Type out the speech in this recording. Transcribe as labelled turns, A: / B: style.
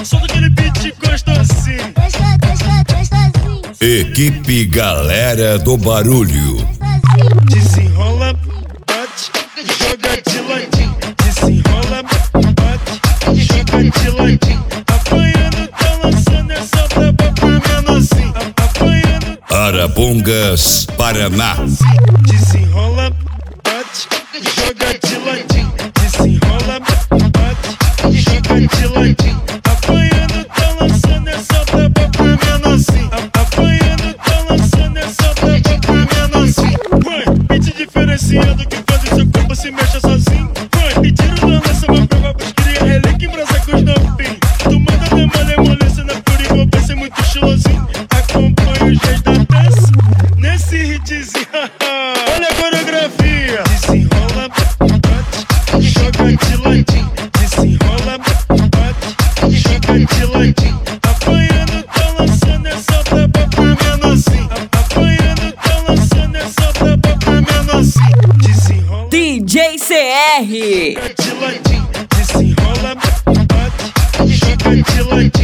A: solta aquele beat gostosinho.
B: Equipe Galera do Barulho.
A: Desenrola, bate, joga de ladinho. Desenrola, bate, joga de ladinho. Apanhando, tá lançando essa braba pra menorzinho. Apanhando,
B: Arapongas, Paraná.
A: desenrola, bate, joga de ladinho. Desenrola, bate, joga de ladinho. Apanhando, tá lançando essa braba pra menorzinho. Apanhando, tá lançando essa braba pra menorzinho. Vai, beat diferenciado que faz o seu corpo se mexa sozinho. Vai, me tira da lança, uma prova pros cria, relé que embrasa com os novinhos. Tu manda na malemolência, na pura envolvência, muito estilosinho. Acompanha os reis da dança, nesse hitzinho. Olha a coreografia. Desenrola, bate, joga de ladinho. Desenrola, bate, joga de ladinho. Apanhando, tá lançando essa braba pra menorzinho. Apanhando, tá lançando essa braba pra menorzinho. Desenrola,
C: DJ CR.
A: joga de ladinho. Desenrola, bate, joga de ladinho.